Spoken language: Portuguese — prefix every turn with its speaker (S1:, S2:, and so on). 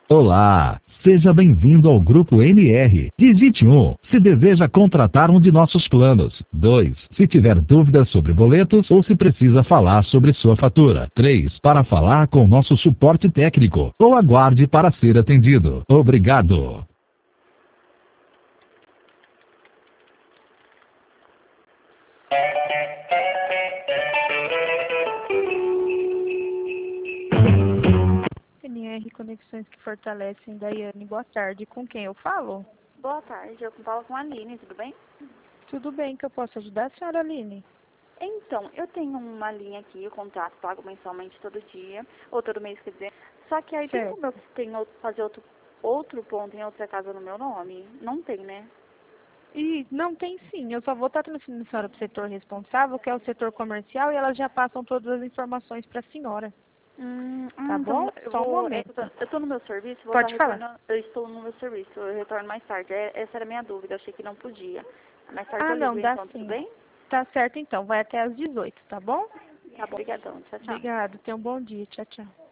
S1: Olá, seja bem-vindo ao Grupo MR. Digite 1 se deseja contratar um de nossos planos. 2 se tiver dúvidas sobre boletos ou se precisa falar sobre sua fatura. 3 para falar com nosso suporte técnico ou aguarde para ser atendido. Obrigado.
S2: MR Conexões que Fortalecem, Daiane, boa tarde. Com quem eu falo?
S3: Boa tarde, eu falo com a Aline, tudo bem?
S2: Tudo bem, que eu posso ajudar a senhora Aline?
S3: Então, eu tenho uma linha aqui, o contrato pago mensalmente todo dia, ou todo mês, quer dizer. Só que aí tem como eu fazer outro ponto em outra casa no meu nome? Não tem, né?
S2: E não tem sim, eu só vou estar transferindo a senhora para o setor responsável, que é o setor comercial, e elas já passam todas as informações para a senhora. Tá bom?
S3: Então,
S2: Só um momento.
S3: eu tô no meu serviço, vou
S2: Pode
S3: estar
S2: falar.
S3: retornando, eu estou no meu serviço, eu retorno mais tarde. Essa era a minha dúvida, eu achei que não podia. Mais tarde eu
S2: Não,
S3: ligo,
S2: dá
S3: então, tudo
S2: sim.
S3: bem?
S2: Tá certo então, vai até às 18, tá bom?
S3: Tá bom, obrigadão, tchau, tchau.
S2: Obrigada, tenha um bom dia, tchau, tchau.